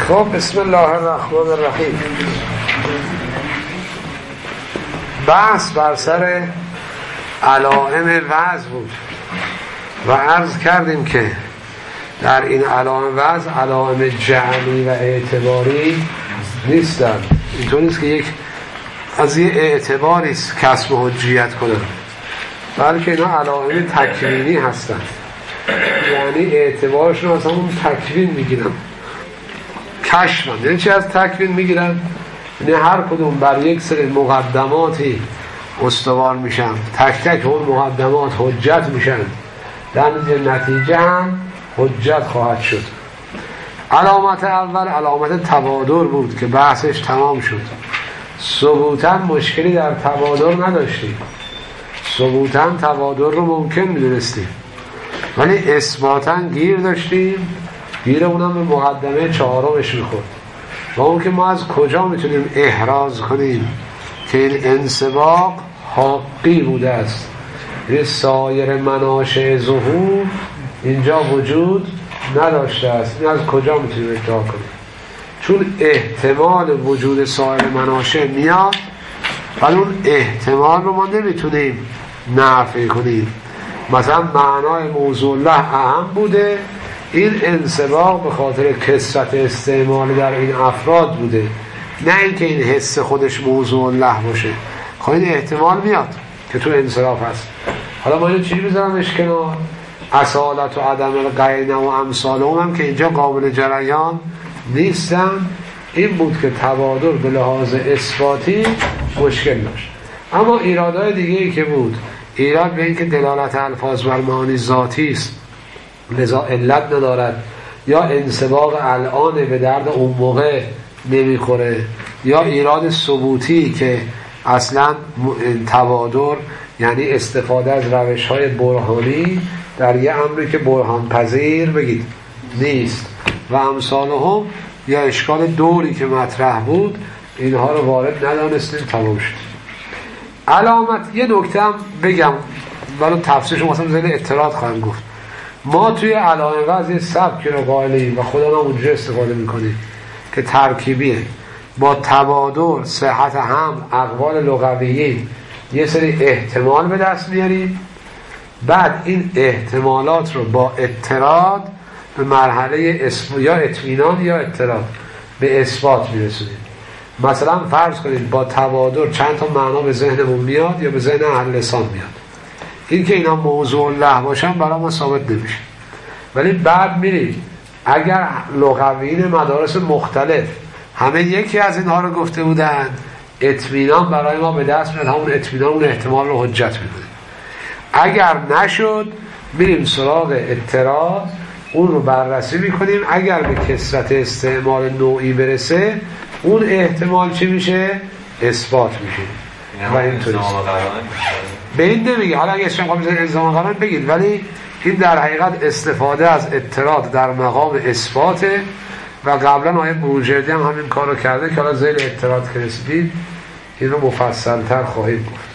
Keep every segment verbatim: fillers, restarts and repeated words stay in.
خب بسم الله الرحمن الرحیم. بحث بر سر علائم وضع بود و عرض کردیم که در این علائم وضع علائم جعلی و اعتباری نیستن. اینطور نیست که یک از یه اعتباری کسب حجیت کنن، بلکه اینا علائم تکوینی هستن، یعنی اعتبارشون اصلا اون تکوین میگیرن، کشفن. یعنی چی از تکوین میگیرن؟ یعنی هر کدوم بر یک سری مقدماتی استوار میشن، تک تک اون مقدمات حجت میشن، در نتیجه هم حجت خواهد شد. علامت اول علامت تبادر بود که بحثش تمام شد. ثبوتاً مشکلی در تبادر نداشتیم، ثبوتاً تبادر رو ممکن میدونستیم، ولی اثباتاً گیر داشتیم. گیر اونم به مقدمه چهارمش میخورد و اون که ما از کجا میتونیم احراز کنیم که این انسباق حقی بوده است، یعنی سایر مناشأ ظهور اینجا وجود نداشته است. این از کجا میتونیم ادعا کنیم؟ چون احتمال وجود سایر مناشأ میاد، ولی اون احتمال رو ما نمیتونیم نفی کنیم. مثلا معنای موضوع الله اهم بوده، این انسباق به خاطر کثرت استعمال در این افراد بوده، نه اینکه این حس خودش موضوع الله باشه. خب این احتمال میاد که تو انصراف هست. حالا ما اینو چی بذارمش کنار؟ اصالت و عدم القرینه و امثال هم که اینجا قابل جریان نیستن. این بود که تبادر به لحاظ اثباتی مشکل داشت. اما ایرادهای دیگه ای که بود، ایراد به این که دلالت الفاظ بر معانی ذاتی است، لذا علت ندارد، یا انسباق الان به درد اون موقع نمیخوره، یا ایراد ثبوتی که اصلا تبادر یعنی استفاده از روش های برهانی در یه امری که برهان پذیر بگید نیست و امثال هم، یا اشکال دوری که مطرح بود، اینها رو وارد ندانستیم. تمام شد. علامت یه نکته هم بگم ولی تفسیرش مثلا زیر اطلاعات خواهم گفت. ما توی علائم وضع سبکی رو قائلیم و خدا هم اونجا استفاده میکنیم که ترکیبیه. با تبادر، صحت هم، اقوال لغویی یه سری احتمال به دست میاریم، بعد این احتمالات رو با اطراد به مرحله اسم... یا اطمینان یا اطراد به اثبات میرسونیم. مثلا فرض کنید با تبادر چند تا معنا به ذهنمون میاد یا به ذهن اهل لسان میاد، این که اینا موضوع الله باشن برای ما ثابت نمیشه. ولی بعد میریم اگر لغویین مدارس مختلف همه یکی از اینها رو گفته بودند، اطمینان برای ما به دست میاد، همون اطمینان اون احتمال رو حجت میکنه. اگر نشد میریم سراغ اعتراض، اون رو بررسی میکنیم. اگر به کثرت استعمال نوعی برسه، اون احتمال چی میشه؟ اثبات میشه. و اینطوری به این نمیگه. حالا اگه شما میذارید الزام قرار بگید، ولی این در حقیقت استفاده از اعتراض در مقام اثباته و قبلا آیه بروجردی هم همین کار رو کرده که حالا زیر اعتراض که رسیدید این رو مفصل تر خواهید گفت.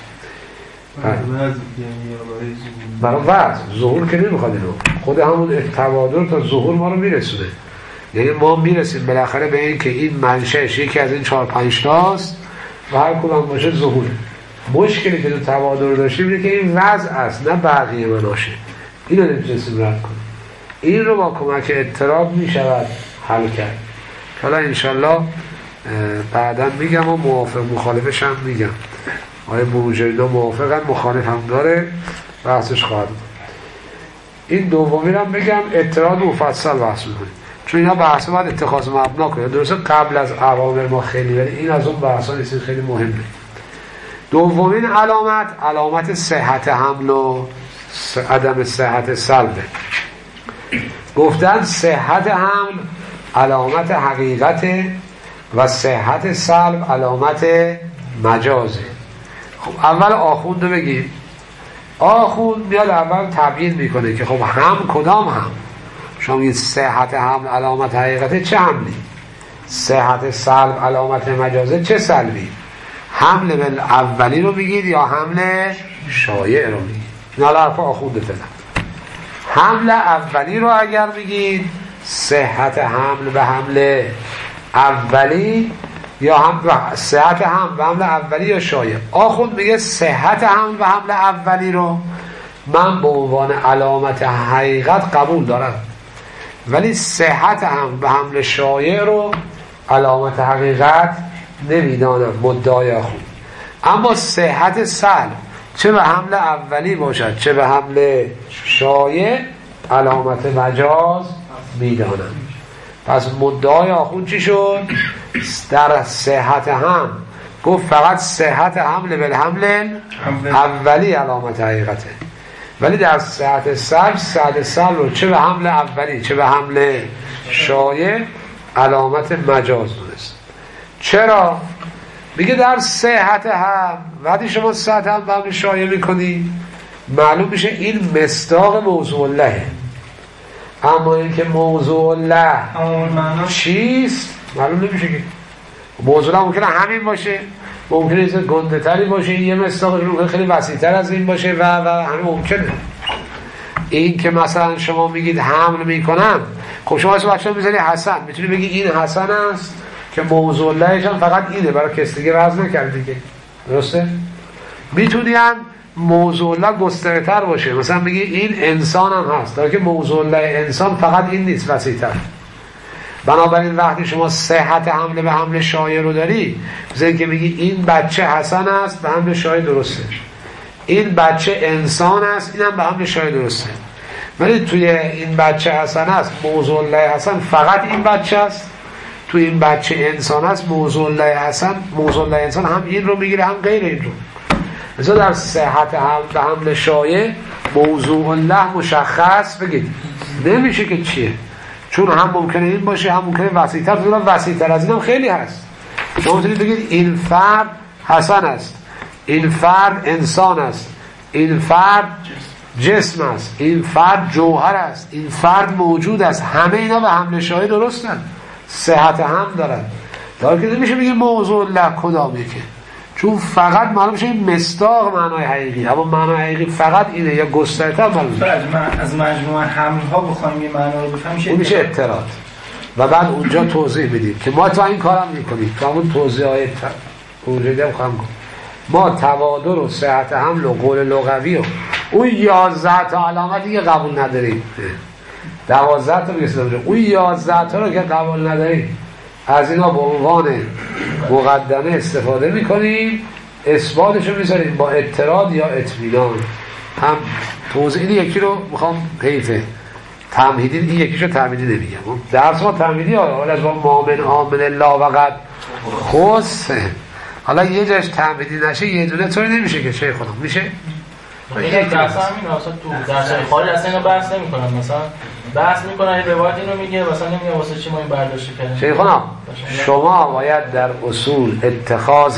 برای وضع ظهور که نمیخواد، اینو خود همون تبادر تا ظهور ما رو میرسونه. یعنی ما میرسیم بالاخره به این که این منشأش یکی از این چهار پنج تاست و هر کدوم باشه ظهور. مشکلی که تو تبادر داشتیم اینه که این وضع است، نه بقیه مناشه. اینو نمیتونستیم رد کنیم. این رو با کمک اضطراب میشود حل کرد. حالا انشالله بعدا میگم و موافق مخالفش هم میگم. آیا بروجردی موافقن، مخالف هم داره، بحثش خواهد بود. این دومی رو هم بگم، اعتراض مفصل بحث میکنیم، چون اینا بحث باید اتخاذ مبنا کنه. درسته قبل از اوامر ما خیلی، ولی این از اون بحثا نیست، خیلی مهمه. دومین علامت علامت صحت حمل و عدم صحت سلبه. گفتن صحت حمل علامت حقیقته و صحت سلب علامت مجازه. خب اول آخوند رو بگیم. آخوند میاد اول تبیین میکنه که خب هم کدام هم؟ شما میگید صحت حمل علامت حقیقته، چه حملی؟ صحت سلب علامت مجازه، چه سلبی؟ حمل به اولی رو میگید یا حمل شایع رو میگید؟ این حالا حرف آخونده فعلا. حمل اولی رو اگر میگید صحت حمل به حمل اولی یا هم صحت هم و حمل اولی یا شایع. آخوند میگه صحت هم و حمل اولی رو من به عنوان علامت حقیقت قبول دارم، ولی صحت هم و حمل شایع رو علامت حقیقت نمیدانم مدعای آخوند. اما صحت سلب چه به حمل اولی باشد چه به حمل شایع علامت مجاز میدانم. پس مدعای آخوند چی شد؟ در صحت هم گفت فقط صحت حمل بالحمل اولی علامت حقیقته، ولی در صحت سلب صحت سلب رو چه به حمل اولی چه به حمل شایع علامت مجاز دونست. چرا؟ میگه در صحت هم وقتی شما صحت هم به حمل شایع میکنی معلوم میشه این مصداق موضوع اللهه، اما این که موضوع الله چیست معلوم نمیشه. که موضوع الله ممکنه همین باشه، ممکنه یه گنده تری باشه، یه مصداقش رو خیلی وسیع تر از این باشه و و همین ممکنه. این که مثلا شما میگید حمل میکنم، خب شما اصلا بچه میزنی حسن، میتونی بگی این حسن است که موضوع اللهش هم فقط اینه، برای کسی دیگه وضع نکرده دیگه، درسته؟ میتونی هم موضوع الله گسترده تر باشه، مثلا بگی این انسان هم هست، در که موضوع الله انسان فقط این نیست، وسیع تر. بنابراین وقتی شما صحت حمله به حمل شایع رو داری، مثل این که میگی این بچه حسن است به حمل شایع درسته، این بچه انسان است این هم به حمل شایع درسته، ولی توی این بچه حسن است موضوع الله حسن فقط این بچه است، توی این بچه انسان است موضوع الله حسن موضوع الله انسان هم این رو میگیره هم غیر این رو. مثلا در صحت هم به حمل شایع موضوع الله مشخص بگید نمیشه که چیه، چون هم ممکنه این باشه هم ممکنه وسیع‌تر، تو وسیع‌تر از این هم خیلی هست. شما میتونید بگید این فرد حسن است، این فرد انسان است، این فرد جسم است، این فرد جوهر است، این فرد موجود است، همه اینا به حمل شایع درستن، صحت هم دارن. در که نمیشه بگید موضوع الله کدام که، چون فقط معلوم میشه این مصداق معنای حقیقی، اما معنای حقیقی فقط اینه یا گسترده معلوم میشه. از مجموعه حمل ها بخوایم این معنا رو بفهمیم اون میشه اعتراض و بعد اونجا توضیح میدیم که ما تا این کارم میکنیم، تا اون توضیح های اونجا هم خواهم کنم. ما توادر و صحت حمل و قول لغوی و اون یازده تا علامت دیگه قبول نداریم، دوازده تا میگه اون یازده تا رو که قبول نداریم از اینا به عنوان مقدمه استفاده میکنیم، اثباتش رو میذاریم با اعتراض یا اطمینان. هم توضیح این یکی رو میخوام حیفه تمهیدی، این یکیشو تمهیدی نمیگم، درس ما تمهیدی ها حالا از با مامن آمن الله وقت خصه، حالا یه جاش تمهیدی نشه یه دونه طوری نمیشه که چه خودم میشه. این درس همین اصلا تو درس خارج اصلا اینو بحث نمیکنن، مثلا بحث میکنن این روایت اینو میگه مثلا نمیگه واسه چی ما این برداشت کردیم. شیخ خانم شما باید در اصول اتخاذ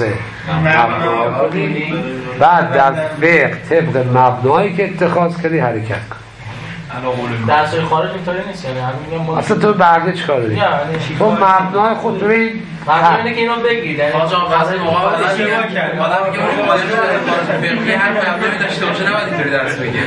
مبنا کنی، بعد در فقه طبق مبنایی که اتخاذ کردی حرکت کن. درس خارج اینطوری نیست، یعنی همین میگم اصلا تو برده چیکار داری؟ تو مبنای خود ببین مبنا اینه که اینو بگید، یعنی آقا قضیه مقابله چیه؟ آدم میگه مقابله فقهی هر مبنایی داشته باشه نباید اینطوری درس بگه.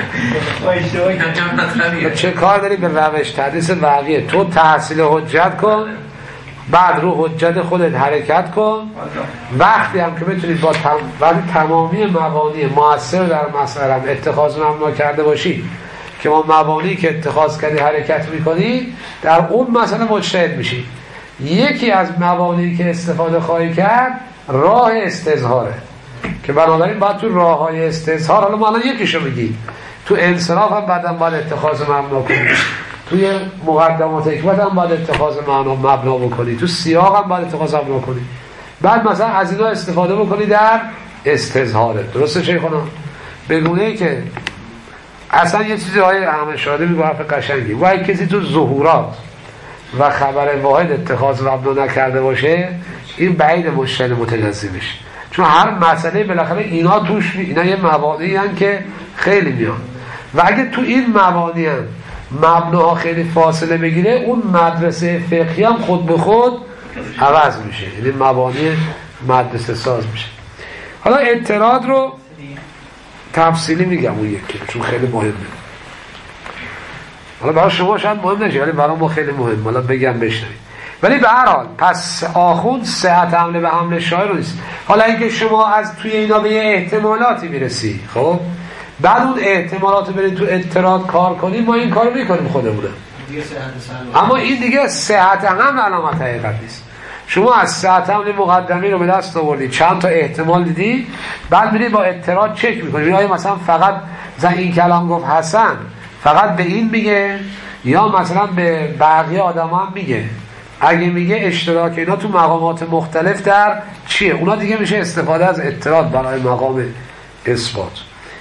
وای چه کار داری به روش تدریس وقیه؟ تو تحصیل حجت کن، بعد رو حجت خودت حرکت کن، وقتی هم که بتونید با تم... وقتی تمامی مبانی مؤثر در مسئله هم اتخاذ مبنا کرده باشی که ما مبانی که اتخاذ کردی حرکت میکنی، در اون مسئله مجتهد میشی. یکی از مبانی که استفاده خواهی کرد راه استظهاره که بنابراین باید تو راه های استظهار، حالا ما الان یکیشو میگیم، تو انصراف هم بعدم باید اتخاذ مبنا کنی، توی مقدمات حکمت هم باید اتخاذ مبنا بکنی، تو سیاق هم باید اتخاذ مبنا کنی، بعد مثلا از اینا استفاده بکنی در استظهاره. درسته شیخانا؟ بگونه که اصلا یه چیزی های احمد شاده میگه حرف قشنگی، و اگه کسی تو ظهورات و خبر واحد اتخاذ مبنا نکرده باشه این بعید مجتهد متنزه بشه، چون هر مسئله بالاخره اینا توش اینا یه مبانی هستن که خیلی میان و اگه تو این مبانی هم مبناها خیلی فاصله بگیره اون مدرسه فقهی هم خود به خود عوض میشه، یعنی مبانی مدرسه ساز میشه. حالا اعتراض رو تفصیلی میگم اون یکی چون خیلی مهمه، حالا برای شما شاید مهم نشه ولی برای ما خیلی مهم، حالا بگم بشنوید. ولی به هر حال پس آخوند صحت حمله به حمله شاعر نیست. حالا اینکه شما از توی اینا به یه احتمالاتی میرسی، خب بعد اون احتمالات برید تو اعتراض کار کنیم، ما این کارو میکنیم خودمونه، اما این دیگه صحت حمل علامت حقیقت نیست. شما از صحت حمل مقدمی رو به دست آوردید، چند تا احتمال دیدی، بعد میرید با اعتراض چک میکنید آیا مثلا فقط مثلا این کلام گفت حسن فقط به این میگه یا مثلا به بقیه آدم هم میگه. اگه میگه اشتراک اینا تو مقامات مختلف در چیه، اونا دیگه میشه استفاده از اعتراض برای مقام اثبات.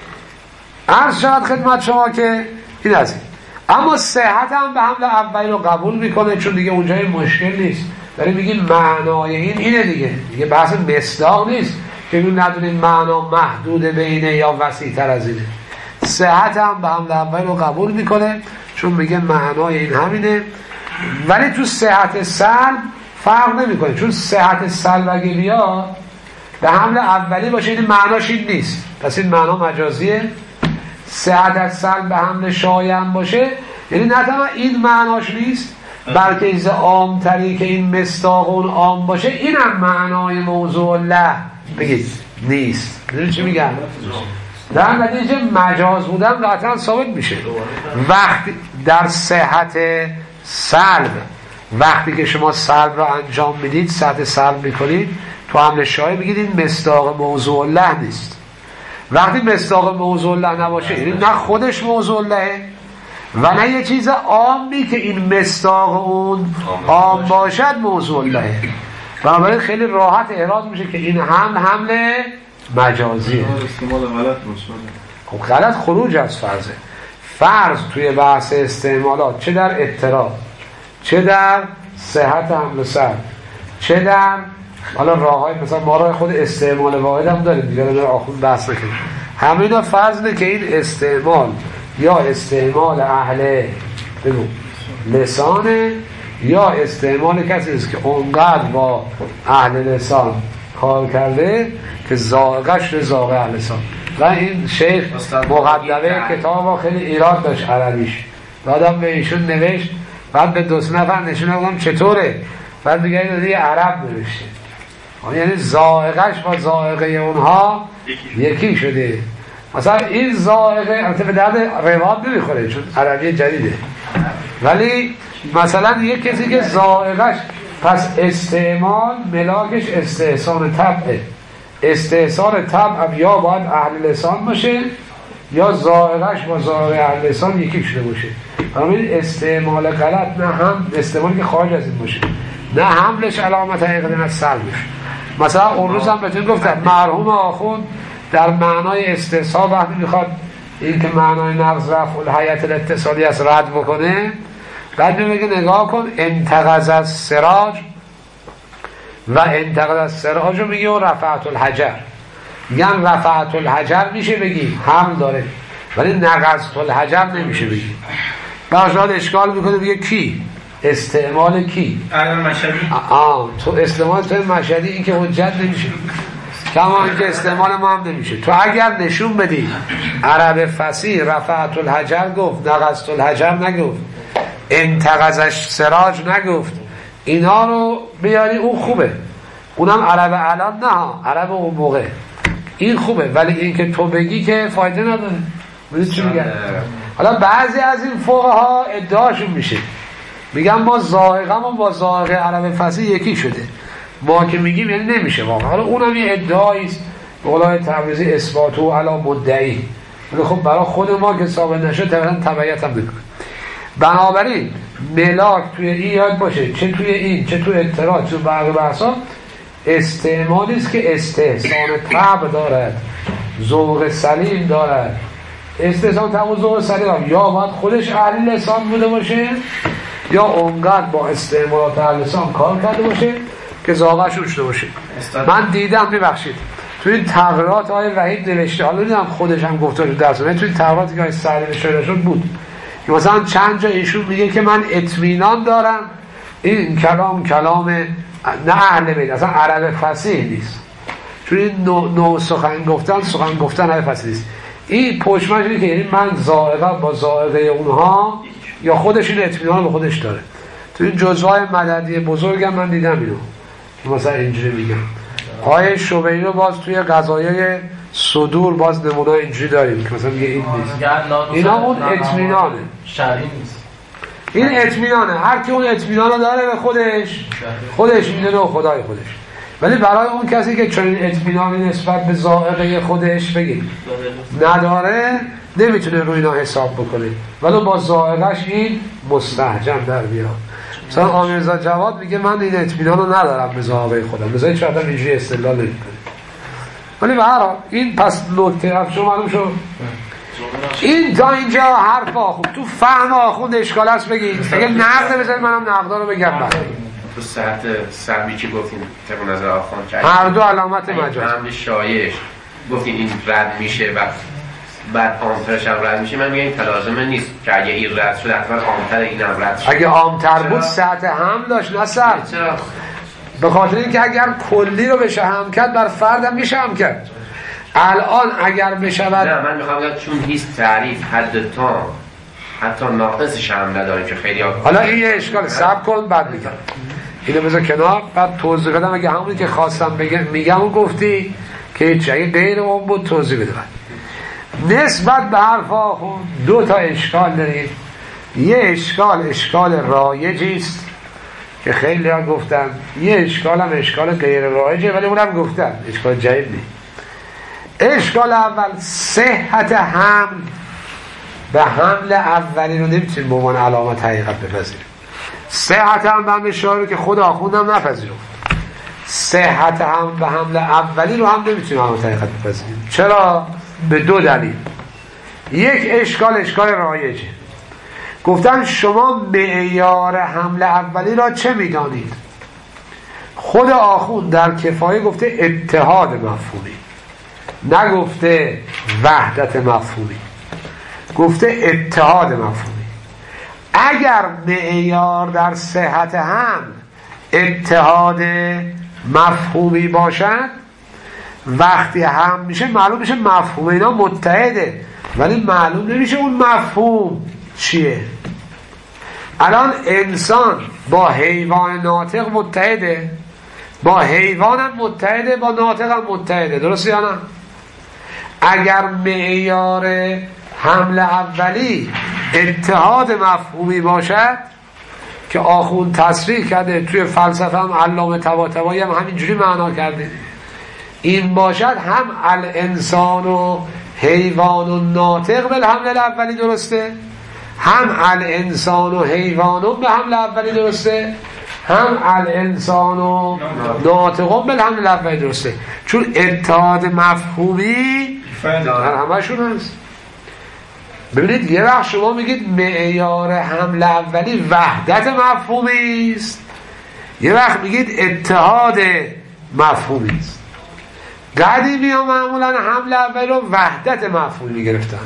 عرض شد خدمت شما که این از این. اما صحت هم به حمل اولی رو قبول میکنه، چون دیگه اونجای مشکل نیست. داریم میگیم معنای این اینه دیگه، دیگه بحث مصداق نیست که ببین ندونیم معنا محدود بینه یا وسیع تر از اینه. صحت هم به حمل اولی رو قبول میکنه چون میگه معنای این همینه. ولی تو صحت سلب فرق نمیکنه، چون صحت سلب اگه بیاد به حمل اولی باشه این معناش این نیست، پس این معنا مجازیه. صحت سلب به حمل شایع باشه یعنی نه تنها این معناش نیست بلکه ایز عام تری که این مصداق اون عام باشه این هم معنای موضوع له بگید نیست. میدونی چی میگم؟ در نتیجه مجاز بودن قطعا ثابت میشه وقتی در صحت سلب، وقتی که شما سلب رو انجام میدید، صحت سلب میکنید تو حمل شایع میگید این مصداق موضوع له نیست. وقتی مصداق موضوع له نباشه یعنی نه خودش موضوع لهه و نه یه چیز عامی که این مصداق اون عام باشد موضوع لهه. بنابراین خیلی راحت اعراض میشه که این هم حمل مجازیه. استعمال غلط باشه. خب غلط خروج از فرضه. فرض توی بحث استعمالات چه در اضطراب، چه در صحت حمل سر، چه در حالا راههای مثلا ما راه خود استعمال واحد هم داریم دیگه در آخون بحث نکنیم. همه اینا فرض نه که این استعمال یا استعمال اهل بگو لسانه یا استعمال کسی است که اونقدر با اهل لسان کار کرده که زائقش رو زائق اهل لسان. و این شیخ مقدمه کتاب خیلی ایراد داشت عربیش، دادم به ایشون نوشت، بعد به دو سه نفر نشون دادم چطوره، بعد میگه این دیگه عرب نوشته، یعنی زائقش با زائقه اونها یکی شده. مثلا این زائقه البته به درد رواد نمیخوره چون عربی جدیده، ولی مثلا یک کسی که زائقش پس استعمال ملاکش استحسان طبعه، استحسان طبع یا باید اهل لسان باشه یا زائقش با زائق اهل لسان یکی شده باشه. همین استعمال غلط نه هم استعمالی که خارج از این باشه، نه حملش علامت حقیقت نه سلبش. مثلا اون روز هم بهتون گفتم مرحوم آخوند در معنای استحسان وقتی میخواد این که معنای نقض رفع الحیات الاتصالی از رد بکنه، بعد میگه نگاه کن انتقض از سراج و انتقض از سراج رو میگه و رفعت الحجر، میگن رفعت الحجر میشه بگی حمل داره ولی نقضت الحجر نمیشه بگی. باشد اشکال میکنه بگه کی استعمال کی الان مشهدی آه تو استعمال تو مشهدی این که حجت نمیشه، کما اینکه استعمال ما هم نمیشه. تو اگر نشون بدی عرب فصیح رفعت الحجر گفت نقضت الحجر نگفت، انتقضش سراج نگفت، اینا رو بیاری اون خوبه، اونم عرب الان نه عرب اون موقع این خوبه، ولی این که تو بگی که فایده نداره. میدونی چی میگن؟ حالا بعضی از این فقها ادعاشون میشه میگن ما زائقمون با زائق عرب فصیح یکی شده، ما که میگیم یعنی نمیشه واقعا. حالا اونم یه ادعاییست به قولای تبریزی اثباتو علی مدعی، ولی خب برای خود ما که ثابت نشد طبعا تبعیت هم نکنه. بنابراین ملاک توی این یاد باشه چه توی این چه توی اعتراض چه برق بحثا استعمالی است که استحسان طبع دارد، ذوق سلیم دارد. استحسان طبع و ذوق سلیم یا باید خودش اهل لسان بوده باشه یا اونقدر با استعمالات اهل لسان کار کرده باشه که ذوقش روشده باشه. من دیدم میبخشید توی این تغییرات های وحید نوشته، حالا دیدم خودش هم گفته رو درس توی این تغییراتی که های سلیم شده شد بود که مثلا چند جا ایشون میگه که من اطمینان دارم این کلام کلام نه اهل بیت اصلا عرب فصیح نیست، چون این نوع, نوع سخن گفتن سخن گفتن عرب فصیح نیست. این پشمش اینه که یعنی من زائقه با زائقه اونها یا خودش این اطمینان به خودش داره. تو این جزوهای مددی بزرگم من دیدم اینو مثلا اینجوری میگم. آیه شبیهی رو باز توی قضایای صدور باز نمونه اینجوری داریم که مثلا میگه این نیست، اینا اون اطمینانه شرعی نیست، این اطمینانه. هر کی اون اطمینان رو داره به خودش خودش میدونه و خدای خودش. ولی برای اون کسی که چنین اطمینانی نسبت به ذائقه خودش بگیم نداره نمیتونه روی اینا حساب بکنه، ولی با ذائقه‌اش این مستحجم در بیاد. مثلا آمیرزا جواد میگه من این اطمینان رو ندارم به ذائقه خودم، مثلا هیچ وقت اینجوری استدلال نمی‌کنه. ولی به هر حال این پس نکته اف شما معلوم شد. این تا اینجا حرف آخوند. تو فهم آخوند اشکال هست بگید. اگه نقد بزنید منم نقدا رو بگم. بعد تو صحت سهمی که گفتین طبق نظر آخوند که هر دو علامت مجاز حمل شایعش گفتین این رد میشه و بعد عامترش هم رد میشه. من میگم این تلازمه نیست که اگه این رد شد حتما عامتر اینم رد شد. اگه عامتر بود سطح هم داشت نه سر. چرا؟ به خاطر اینکه اگر کلی رو بشه هم کرد بر فردم میشه هم کرد. الان اگر بشود نه من میخوام بگم چون هیچ تعریف حد تام حتی ناقصش هم نداریم که خیلی ها... حالا این یه اشکال صبر کن بعد میگم اینو بذار کنار بعد توضیح بدم. اگه همونی که خواستم بگم میگم و گفتی که هیچ اگه غیر اون بود توضیح بده. نسبت به حرف آخوند دو تا اشکال داریم. یه اشکال اشکال رایجیست که خیلی ها گفتن، یه اشکال هم اشکال غیر رایجه ولی اونم گفتن اشکال جدید نیست. اشکال اول صحت حمل به حمل اولی رو نمیتونیم به عنوان علامت حقیقت بپذیریم. صحت حمل به حمل شایع رو که خود آخوندم نپذیرفت، صحت حمل به حمل اولی رو هم نمیتونیم علامت حقیقت بپذیریم. چرا؟ به دو دلیل. یک اشکال اشکال رایجه. گفتن شما معیار حمل اولی را چه میدانید؟ خود آخوند در کفایه گفته اتحاد مفهومی، نگفته وحدت مفهومی، گفته اتحاد مفهومی. اگر معیار در صحت هم اتحاد مفهومی باشد وقتی هم میشه معلوم میشه مفهوم اینا متحده ولی معلوم نمیشه اون مفهوم چیه. الان انسان با حیوان ناطق متحده، با حیوان هم متحده، با ناطق هم متحده، درسته یا نه؟ اگر معیار حمل اولی اتحاد مفهومی باشد که آخوند تصریح کرده توی فلسفه هم علامه طباطبایی هم همینجوری معنا کرده، این باشد هم الانسان و حیوان و ناطق به حمل اولی درسته، هم الانسان و حیوان به حمل اولی درسته، هم الانسان و ناطق به حمل اولی درسته. چون اتحاد مفهومی در همشون هست. ببینید یه وقت شما میگید معیار حمل اولی وحدت مفهومی است، یه وقت میگید اتحاد مفهومی است. قدیمی ها معمولا حمل اولی رو وحدت مفهومی میگرفتن.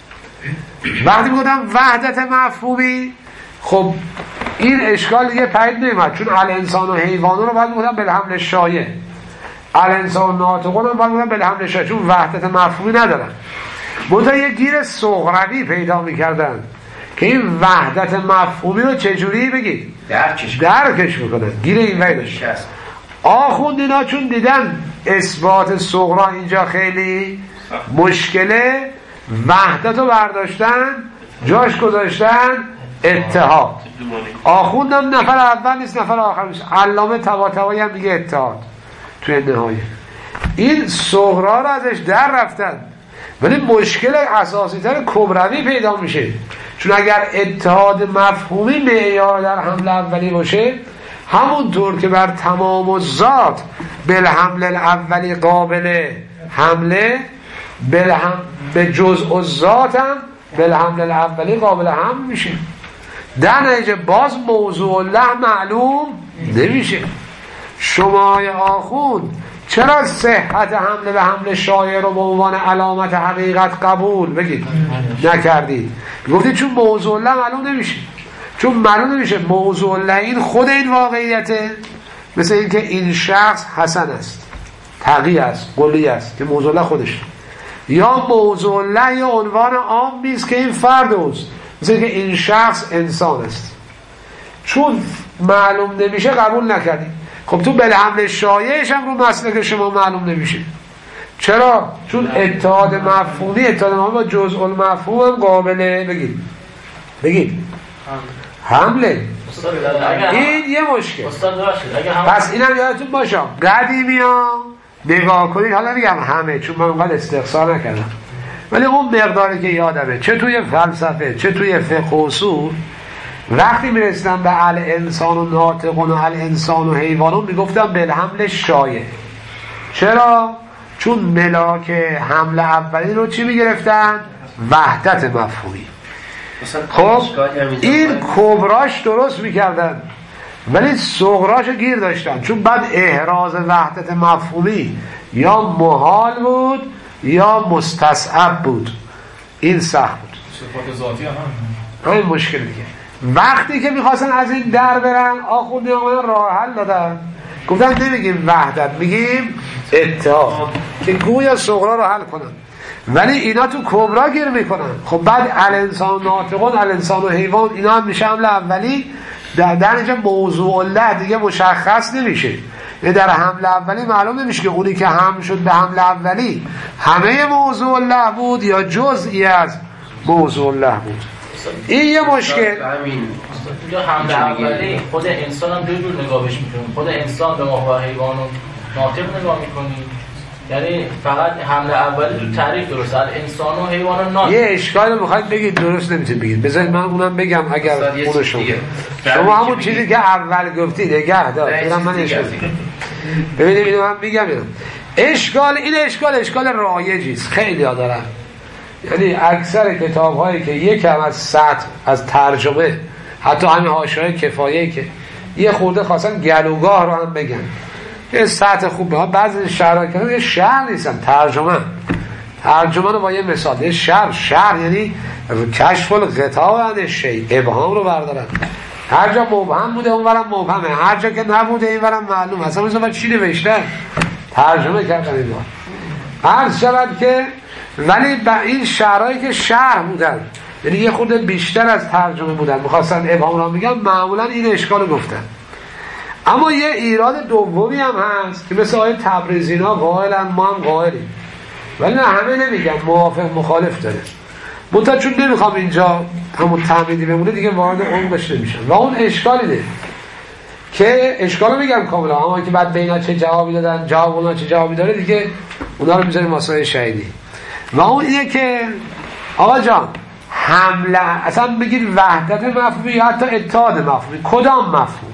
وقتی میگفتم وحدت مفهومی خب این اشکال دیگه پدید نمیاد، چون الانسان و حیوان رو باید میگفتم بالحمل شایع، الانسان و ناطقون رو باید میگفتم بالحمل شایع، چون وحدت مفهومی ندارن. منتها یه گیر صغروی پیدا میکردن که این وحدت مفهومی رو چجوری بگید درکش درکش میکنن. گیر این ویدش آخوند اینا چون دیدن اثبات صغرا اینجا خیلی مشکله، وحدت رو برداشتن جاش گذاشتن اتحاد. آخوندم نفر اول نیست نفر آخر نیست، علامه طباطبایی هم میگه اتحاد توی نهایه. این صغرا رو ازش در رفتن ولی مشکل اساسی تر کبروی پیدا میشه، چون اگر اتحاد مفهومی معیار در حمل اولی باشه همونطور که بر تمام الذات بالحمل الاولی قابل حمله بالهم به جزء الذات هم بالحمل الاولی قابل حمل میشه. در نتیجه باز موضوع الله معلوم نمیشه. شمای آخوند چرا صحت حمل به حمل شایع رو به عنوان علامت حقیقت قبول بگید نکردید؟ گفتید چون موضوع الله معلوم نمیشه، چون معلوم نمیشه موضوع الله این خود این واقعیته، مثل اینکه این شخص حسن است، تقی است، قلی است که موضوع الله خودش، یا موضوع الله یا عنوان عامی است که این فرد است، مثل اینکه این شخص انسان است. چون معلوم نمیشه قبول نکردی. خب تو بالحمل شایعش هم رو مسلک شما معلوم نمیشه. چرا؟ چون اتحاد مفهومی اتحاد مفهومی با جزء المفهوم هم قابله بگید بگید حمله. این یه مشکل. پس اینم یادتون باشه قدیمی ها نگاه کنید، حالا میگم همه چون من اونقدر استقصا نکردم، ولی اون مقداری که یادمه چه توی فلسفه چه توی فقه و اصول وقتی میرسیدم به الانسان و ناطقون و الانسان و حیوانون میگفتم بالحمل شایع. چرا؟ چون ملاک حمل اولی رو چی میگرفتن؟ وحدت مفهومی. خب این کبراش درست میکردن ولی صغراش گیر داشتن، چون بعد احراز وحدت مفهومی یا محال بود یا مستصعب بود. این سخت بود. صفات ذاتی هم همین مشکل دیگه. وقتی که میخواستن از این در برن آخوندی آمدن راه حل دادن، گفتن نمیگیم وحدت میگیم اتحاد که گویا صغرا رو حل کنن، ولی اینا تو کبرا گیر میکنن. خب بعد الانسان ناطقون الانسان و حیوان اینا هم میشه حمله اولی، در در اینجا موضوع الله دیگه مشخص نمیشه. در حمله اولی معلوم نمیشه که اونی که حمل شد به حمله اولی همه موضوع الله بود یا جزئی از موضوع الله بود. این یه مشکل. اینجا حمله اولی خود انسان هم دو جور نگاهش میکنیم. خود انسان به ما و حیوان و ناطق نگاه میکنیم، یعنی فقط حمله اولی تو تعریف درسته، انسان و حیوان و ناطق. یه اشکال رو میخواید بگید درست نمیتونید بگید، بذارید من اونم بگم. اگر اونو شما شما همون چیزی که اول گفتید نگه دار برام من اشکال ببینید اینو من میگم. اشکال این اشکال اشکال رایجی است، خیلی ها دارن. یعنی اکثر کتاب هایی که یکم از سطح از ترجمه، حتی همین حاشیه کفایه که یه خورده خواستن گلوگاه رو هم بگن، یه سطح خوبه ها، بعضی شرح کردن یه شرح نیستن، ترجمه ترجمه رو با یه مثال یه شرح شرح یعنی کشف الغطا عن شیء، ابهام رو بردارن. هر جا مبهم بوده اونورم مبهمه، هر جا که نبوده اینورم معلوم. اصلا مثلا چی نوشتن ترجمه کردن اینا. عرض شود که ولی با این شرحایی که شرح بودن یعنی یه خورده بیشتر از ترجمه بودن، میخواستن ابهام را میگن، معمولا این اشکال گفتن. اما یه ایراد دومی هم هست که مثل آیه تبریزینا قائلن، ما هم قائلیم، ولی نه همه نمیگن، موافق مخالف داره. منتها چون نمیخوام اینجا همون تعمیدی بمونه دیگه وارد عمقش نمیشن. و اون اشکال اینه که اشکالو میگم کاملا، اما که بعد بینا چه جوابی دادن، جواب اونا چه جوابی داره دیگه اونا رو میذاریم واسه شهیدی. و اون اینه که آقا جان حمله اصلا بگید وحدت مفهومی یا حتی اتحاد مفهومی، کدام مفهوم؟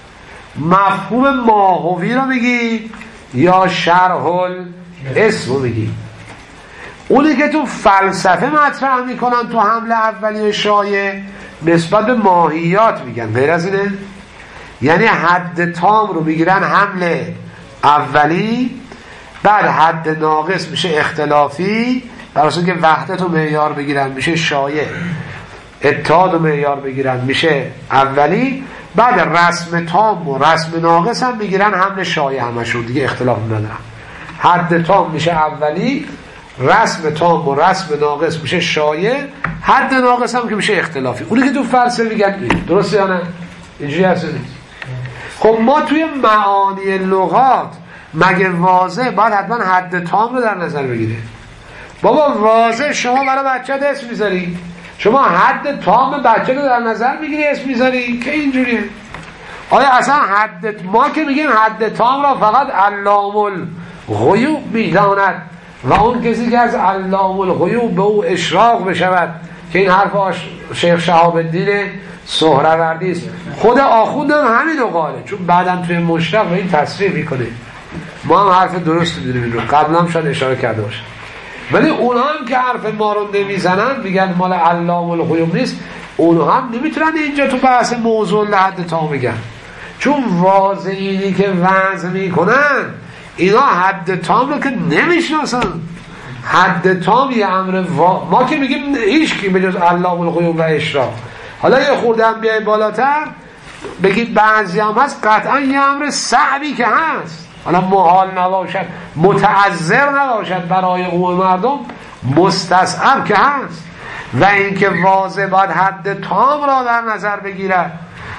مفهوم ماهوی رو میگی یا شرح الاسم رو میگی؟ اونی که تو فلسفه مطرح میکنن تو حمله اولی شایع نسبت به ماهیات میگن، غیر از اینه؟ یعنی حد تام رو میگیرن حمله اولی، بعد حد ناقص میشه اختلافی، برای که وحدت و معیار بگیرن میشه شایع، اتحاد و معیار بگیرن میشه اولی، بعد رسم تام و رسم ناقص هم میگیرن حمله شایع همشون دیگه اختلاف ندارن. حد تام میشه اولی، رسم تام و رسم ناقص میشه شایع، حد ناقص هم که میشه اختلافی. اونی که تو فلسفه میگن این درسته یا نه؟ اینجوری هست نیست؟ خب ما توی معانی لغات مگه واضح باید حتما حد تام رو در نظر بگیره؟ بابا واضح شما برای بچه‌ت اسم میذاری، شما حد تام بچه رو در نظر میگیری اسم میذاری که اینجوریه؟ آیا اصلا حد ما که میگیم حد تام را فقط علام الغیوب میداند و اون کسی که از علام الغیوب به او اشراق بشود، که این حرف شیخ شهاب الدین سهروردی است. خود آخوند هم همین رو قاله، چون بعدم توی مشتق به این تصریح میکنه. ما هم حرف درست میدونیم این رو، قبلا هم شاید اشاره کرده باشه، ولی اونا هم که حرف ما رو نمیزنن میگن مال علام الغیوب نیست، اونا هم نمیتونن اینجا تو بحث موضوع لحد تا میگن، چون واضحینی که وضع میکنن اینا حد تام رو که نمیشناسن. حد تام یه امر وا... ما که میگیم هیچ کی به جز علام الغیوب و اشراق. حالا یه خورده هم بیای بالاتر بگید بعضی هم هست قطعا یه امر صعبی که هست، حالا محال نباشد، متعذر نباشد برای عموم مردم، مستصعب که هست، و اینکه واضح باید حد تام را در نظر بگیرد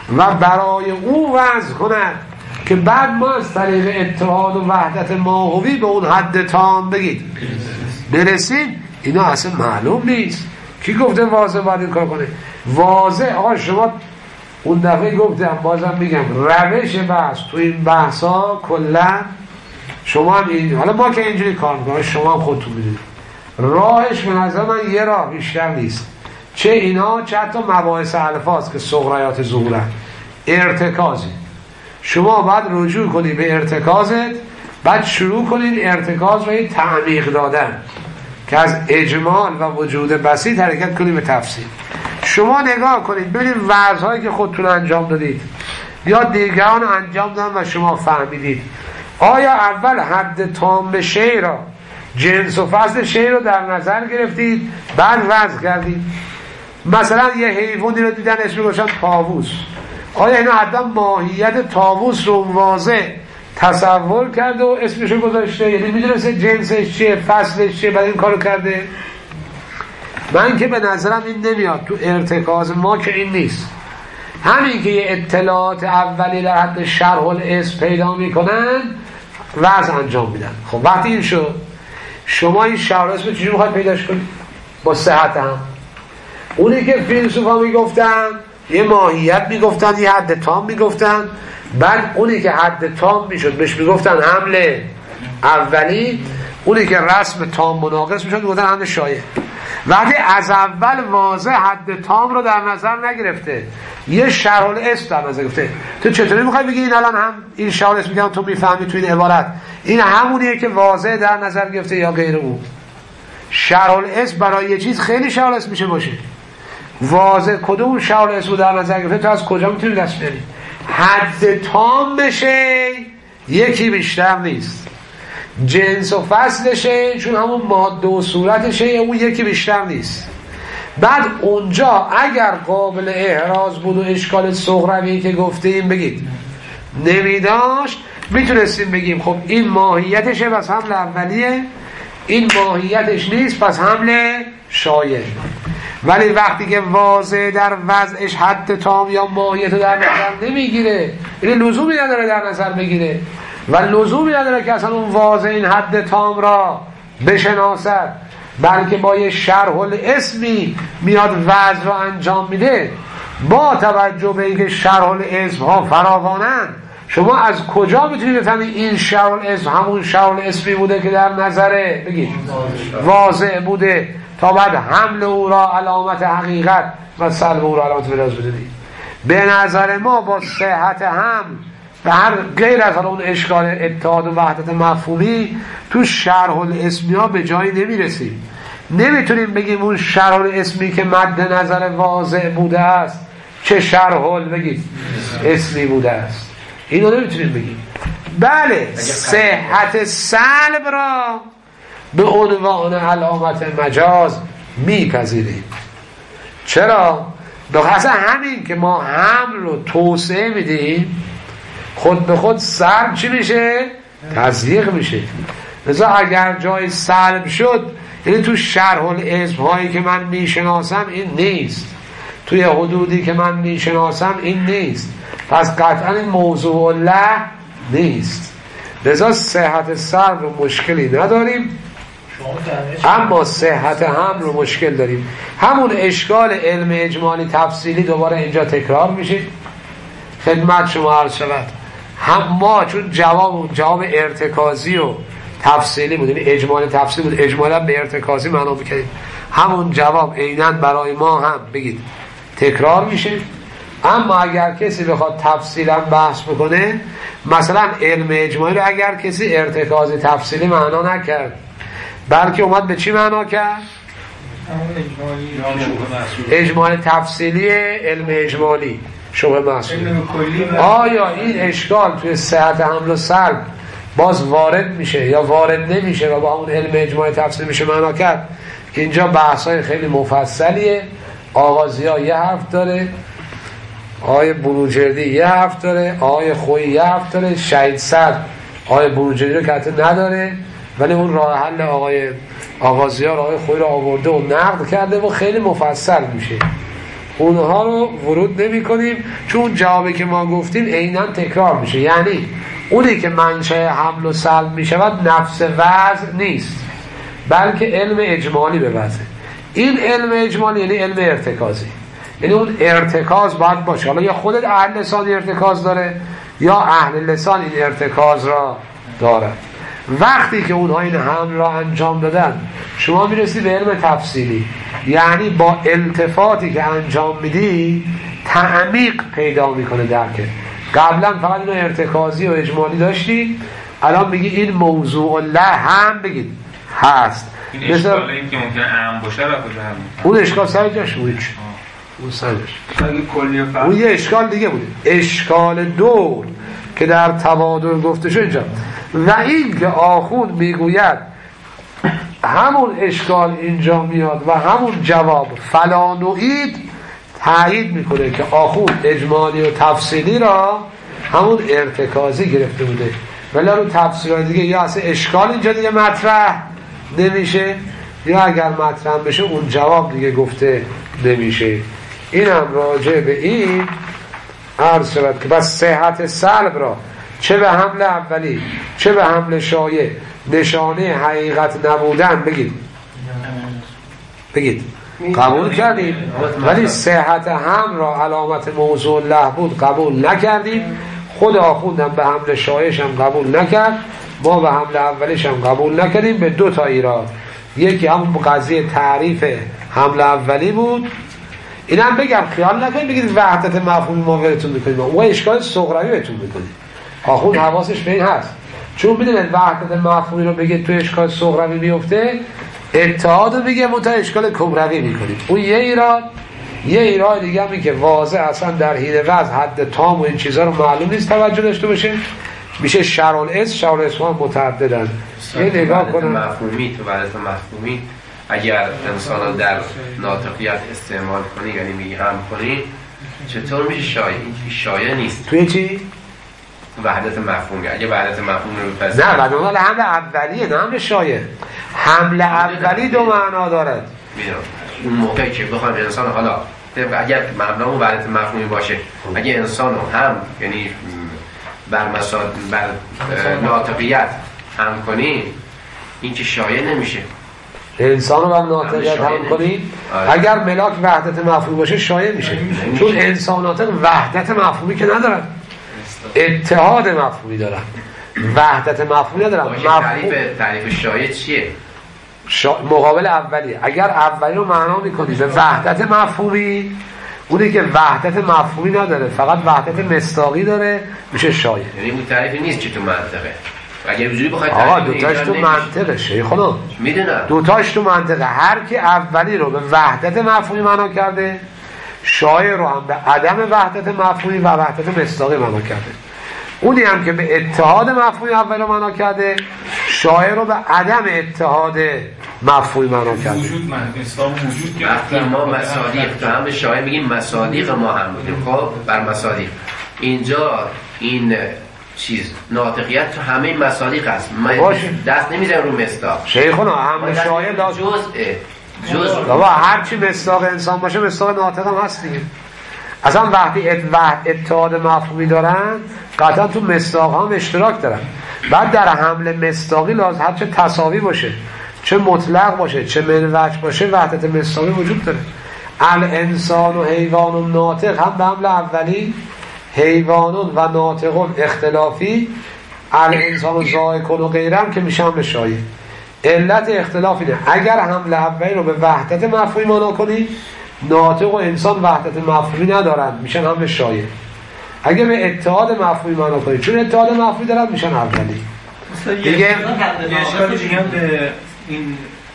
و برای او وضع کند که بعد ما از طریق اتحاد و وحدت ماهوی به اون حد تام بگید برسیم. اینا اصلا معلوم نیست. کی گفته واضح باید این کار کنه؟ واضح آقا شما اون دفعه گفتم بازم میگم روش بحث تو این بحث ها کلا شما هم این، حالا ما که اینجوری کار میکنم شما هم خودتون میدونید راهش به نظر من یه راه بیشتر نیست، چه اینا چه حتی مباحث الفاظ که صغریات ظهورن ارتکازی. شما باید رجوع کنید به ارتکازت، بعد شروع کنید ارتکاز رو تعمیق دادن که از اجمال و وجود بسیط حرکت کنید به تفسیر. شما نگاه کنید ببینید وضعهایی که خودتون انجام دادید یا دیگران انجام دادن و شما فهمیدید، آیا اول حد تام شی را جنس و فصل شی رو در نظر گرفتید بعد وضع کردید؟ مثلا یه حیوانی رو دیدن اسم گذاشتن طاووس، آیا اینا حتما ماهیت طاووس رو واضح تصور کرده و اسمش رو گذاشته؟ یعنی میدونسته جنسش چیه فصلش چیه بعد این کارو کرده؟ من که به نظرم این نمیاد. تو ارتکاز ما که این نیست. همین که یه اطلاعات اولی در حد شرح الاسم پیدا میکنن وضع انجام میدن. خب وقتی این شد شما این شرح الاسم چجوری میخواید پیداش کنید؟ با صحت هم. اونی که فیلسوفا میگفتن یه ماهیت میگفتن یه حد تام میگفتن، بعد اونی که حد تام میشد بهش میگفتن حمل اولی، اونی که رسم تام مناقص میشد میگفتن حمل شایع. وقتی از اول واضح حد تام رو در نظر نگرفته یه شرح الاسم در نظر گرفته، تو چطوری میخوای بگی این الان هم این شرح الاسم میگم تو میفهمی تو این عبارت این همونیه که واضح در نظر گرفته یا غیر اون؟ شرح الاسم برای یه چیز خیلی شرح الاسم میشه باشه، واضح کدوم شرح الاسم رو در نظر گرفته تو از کجا میتونی دست بیاری؟ حد تام بشه یکی بیشتر نیست، جنس و فصلشه چون همون ماده و صورتشه اون یکی بیشتر نیست. بعد اونجا اگر قابل احراز بود و اشکال صغروی که گفتیم بگید نمیداشت میتونستیم بگیم خب این ماهیتشه پس حمل اولیه، این ماهیتش نیست پس حمل شایع. ولی وقتی که واضح در وضعش حد تام یا ماهیت در نظر نمیگیره این لزومی نداره در نظر بگیره و لزومی نداره که اصلا اون واضح این حد تام را بشناسد، بلکه با یه شرح الاسمی میاد وضع را انجام میده. با توجه به اینکه شرح الاسم ها فراوانن شما از کجا میتونید بفهمید این شرح الاسم همون شرح الاسمی بوده که در نظره بگید واضح بوده تا بعد حمل او را علامت حقیقت و سلب او را علامت مجاز بدید؟ به نظر ما با صحت هم و هر غیر از اون اشکال اتحاد و وحدت مفهومی تو شرح الاسمی ها به جایی نمیرسیم. نمیتونیم بگیم اون شرح الاسمی که مد نظر واضح بوده است چه شرح بگید اسمی بوده است، اینو نمیتونیم بگیم. بله صحت سلب را به عنوان علامت مجاز میپذیریم. چرا؟ بخاطر همین که ما حمل رو توسعه میدیم خود به خود سلب چی میشه؟ تضییق میشه. لذا اگر جای سلب شد یعنی تو شرح الاسم هایی که من میشناسم این نیست، توی حدودی که من میشناسم این نیست، پس قطعا این موضوع الله نیست. لذا صحت سلب رو مشکلی نداریم، اما صحت هم رو مشکل داریم. همون اشکال علم اجمالی تفصیلی دوباره اینجا تکرار میشه خدمت شما عرض شود. هم ما چون جواب جواب ارتکازی و تفصیلی بود، یعنی اجمالی تفصیلی بود، اجمالا به ارتکازی معنا میکنیم، همون جواب عیناً برای ما هم بگید تکرار میشه. اما اگر کسی بخواد تفصیلا بحث بکنه، مثلا علم اجمالی رو اگر کسی ارتکازی تفصیلی معنا نکرد بلکه اومد به چی معنا کرد؟ اجمالی تفصیلی علم اجمالی شبه محصول. آیا این اشکال توی صحت حمل و سلب باز وارد میشه یا وارد نمیشه و با اون علم اجمالی تفصیلی میشه معنا کرد؟ اینجا بحثای خیلی مفصلیه. آغازی ها یه حرف داره، آقای بروجردی یه حرف داره، آقای خویی یه حرف داره، شهید صدر آقای بروجردی رو که حتی نداره ولی اون راه حل آقای آغازی ها آقای خویی رو آورده و نقد کرده و خیلی مفصل میشه. اونها رو ورود نمی کنیم، چون جوابی که ما گفتیم عیناً تکرار میشه. یعنی اونی که منشأ حمل و سلب میشود نفس وضع نیست، بلکه علم اجمالی به وضع. این علم اجمالی یعنی علم ارتکازی، یعنی اون ارتکاز باید باشه. حالا یا خودت اهل لسان ارتکاز داره یا اهل لسان این ارتکاز را دارد. وقتی که اونها این حمل را انجام دادن شما میرسی به علم تفصیلی، یعنی با التفاتی که انجام میدی تعمیق پیدا میکنه درکه. قبلا فقط اینو ارتکازی و اجمالی داشتی، الان میگی این موضوع الله هم بگید هست. این اشکال این که ممکنه اهم باشه را کجا هم اون اشکال سر جاش بود، اون سرش اون یه اشکال دیگه بود. اشکال دور که در تبادل گفته شد اینجا، و این که آخوند میگوید همون اشکال اینجا میاد و همون جواب فلانوئید تایید میکنه که آخوند اجمالی و تفصیلی را همون ارتکازی گرفته بوده، ولی رو تفصیل دیگه یا اصلا اشکال اینجا دیگه مطرح نمیشه، یا اگر مطرح بشه اون جواب دیگه گفته نمیشه. اینم راجع به این عرض شود که بس صحت سلب را چه به حمل اولی چه به حمل شایع نشانه حقیقت نبودن بگید بگید قبول کردیم، ولی صحت حمل را علامت موضوع له بود قبول نکردیم. خود آخوندم به حمل شایعش هم قبول نکرد، ما به حمل اولیش هم قبول نکردیم به دو تا ایراد. یکی هم قضیه تعریف حمل اولی بود، این هم بگم خیال نکنید بگید وحدت مفهومی ما بهتون میکنیم، و اشکال صغروی بهتون میکنیم. آخوند حواسش به این هست، چون میدونید وحدت مفهومی رو بگید تو اشکال صغروی بیفته، اتحاد رو بگه منتها اشکال کبروی میکنیم. اون یه ایراد. یه ایراد دیگه همی که واضح اصلا در حین وضع حد تام و این چیزا رو معلوم نیست توجه داشته باشه، میشه شرع الاسم. شرع الاسم ها متعددن. یه نگاه کنم مفهومی تو وحدت مفهومی اگر انسان در ناطقیت استعمال کنی، یعنی میگی هم کنی، چطور میشه شایع؟ این شایع نیست توی چی؟ وحدت مفهومی. اگه وحدت مفهومی رو پس نه بعد اون حمل اولیه، نه حمل شایع. حمل اولی دو معنا دارد. میدونم اون موقعی که بخوایم انسان، حالا اگر مبنامون وحدت مفهومی باشه، اگه انسان رو هم یعنی بر مساد بر ناطقیت هم کنی، این که شایع نمیشه. انسان رو بر ناطقیت هم کنی، اگر ملاک وحدت مفهومی باشه شایع میشه، چون انسان ناطق وحدت مفهومی که ندارن، اتحاد مفهومی دارن، وحدت مفهومی ندارن. تعریف تعریف شایع چیه؟ شا... مقابل اولی. اگر اولی رو معنا میکنی به وحدت مفهومی، اونی که وحدت مفهومی نداره فقط وحدت مصداقی داره میشه شایع. یعنی اون تعریفی نیست که تو منطقه. اگر وجودی بخواد آقا دوتاش تو منطقه شیخ خانم، میدونم دوتاش تو منطقه. هر کی اولی رو به وحدت مفهومی معنا کرده، شایع رو هم به عدم وحدت مفهومی و وحدت مصداقی معنا کرده. اونی هم که به اتحاد مفهومی اول معنا کرده، شایع رو به عدم اتحاد مفهومی معنا کرده. وجود من اسلام وجود که وقتی ما مصادیق تو هم به شایع میگیم مصادیق ما هم بودیم. خب بر مصادیق اینجا این چیز ناطقیت تو همه مصادیق هست، ما دست نمیزنیم رو مصداق. شیخونا هم شایع لازم جزء جزء بابا هر چی مصداق انسان باشه مصداق ناطق هم هست دیگه. اصلا وقتی اتحاد مفهومی دارن قطعا تو مصداق هم اشتراک دارن. بعد در حمل مصداقی لازم هر چه تساوی باشه، چه مطلق باشه، چه منوج باشه، وحدت مصداقی وجود داره. الانسان و حیوان و ناطق هم به حمل اولی، حیوانون و ناطقون اختلافی، الانسان و ذائقون و غیره هم که میشه حمل شایع. علت اختلاف اینه اگر حمل اولی رو به وحدت مفهومی معنا کنی، ناطق و انسان وحدت مفهومی ندارن میشن حمل شایع. اگه به اتحاد مفهومی معنا کنی، چون اتحاد مفهومی دارن میشن اولی. دیگه یه اشکال دیگه هم به این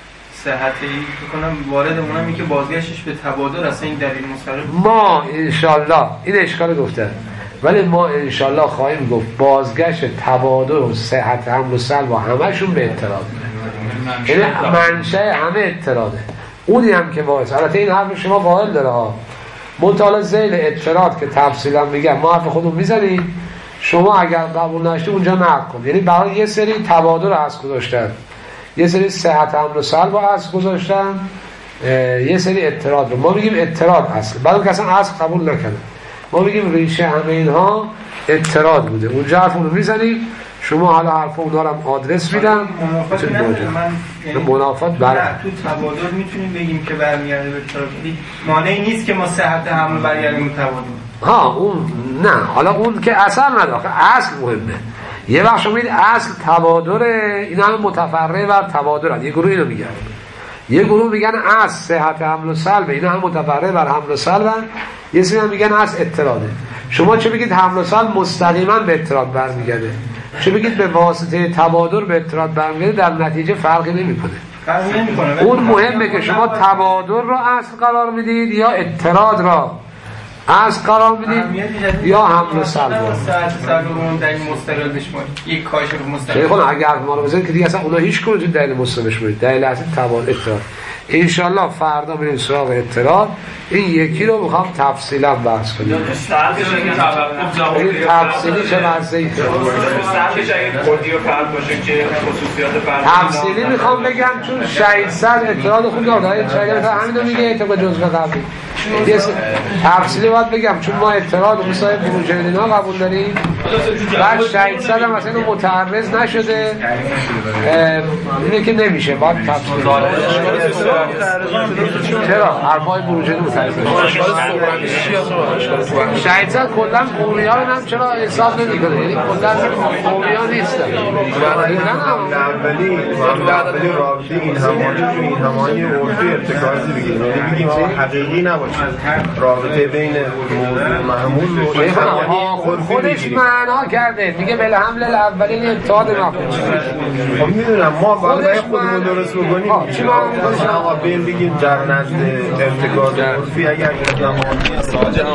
صحتی بکنم وارد اونم این که بازگشتش به تبادل اصلا این دلیل مستقیم ما انشالله این اشکال گفته، ولی ما انشالله خواهیم گفت بازگشت تبادل و صحت حمل و سلب و همشون به اطراده، یعنی منشأ همه اطراده. اونی هم که باعث، البته این حرف شما قائل داره ها، منطقه زیل اطراد که تفصیلا میگم ما حرف خودمون میزنیم، شما اگر قبول نشید اونجا نقد کن. یعنی برای یه سری تبادل رو از گذاشتن، یه سری صحت حمل و سلب رو از گذاشتن، یه سری اعتراض رو ما میگیم اعتراض اصل، بعد که اصلا اصل قبول نکنه ما میگیم ریشه همه اینها اعتراض بوده. اونجا حرف اون رو میزنیم، شما حالا حرف اونا رو هم آدرس میدم. منافات نداره، من منافات بر تو تبادل میتونیم بگیم که برمیگرده به اعتراض، مانعی نیست که ما صحت حمل برگردیم به تبادل. ها اون نه، حالا اون که اثر نداره، اصل مهمه. یه وقت شما میگید اصل تبادله، اینا هم متفرع بر تبادلن. یه گروه اینو میگن، یه گروه میگن اصل صحت حمل و سلب، اینا هم متفرع بر حمل و سلبن. یه سری هم میگن اصل اعتراضه. شما چه بگید حمل و سلب مستقیما به اعتراض برمیگرده، چه بگید به واسطه تبادل به اعتراض برمیگرده، در نتیجه فرقی نمیکنه. اون مهمه که شما تبادل رو اصل قرار میدید یا اعتراض را اصل قرار میدید یا حمل و سلب را. صحت سلب رو دلیل مستقل بشمارید، یک کاهش مستقل. شیخ اگر ما رو بزنید که دیگه اصلا اونا هیچ کدوم دلیل مستقل بشمارید، دلیل اصلی تبادل اعتراض. انشالله فردا بریم سراغ اعتراض. این یکی رو میخوام تفصیلا بحث کنیم. این تفصیلی چه مرزه‌ای تفصیلی میخوام بگم، چون شهید سر اعتراض خوب داره. شهید سر همین رو میگه اعتقاد جزء قبلی. تفصیلی باید بگم چون ما اعتراض و مسائل بروجردینا قبول داریم. بعد شهید سر هم مثلا متعرض نشده، اینه که نمیشه. باید تفصیلی چرا حرفای بروجردی متعرض شهید سر کلن قومی ها رو هم چرا حساب نمی کنه، یعنی کلن قومی ها نیستن. اولی اولی رابطه این همانی رو این همانی عرفی ارتکازی بگیریم، یعنی بگیم آقا حقیقی نباشه رابطه بین موضوع محمول و این همانی خودش معنا کرده، میگه بله حمل الاولین ابتعاد مفهوم. خب میدونم ما باید خودمون درست بکنیم. آقا بین بگیم در نزد ارتکاز عرفی اگر این همانی